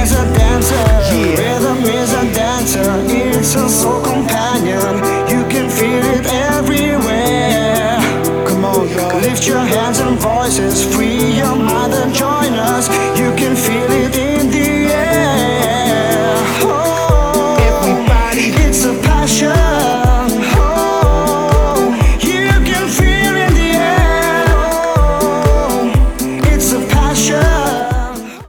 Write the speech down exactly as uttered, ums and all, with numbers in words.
is a dancer, Yeah. rhythm is a dancer, it's a soul companion. You can feel it everywhere. Come on, y'all. Lift your hands and voices, free your mind and join us. You can feel it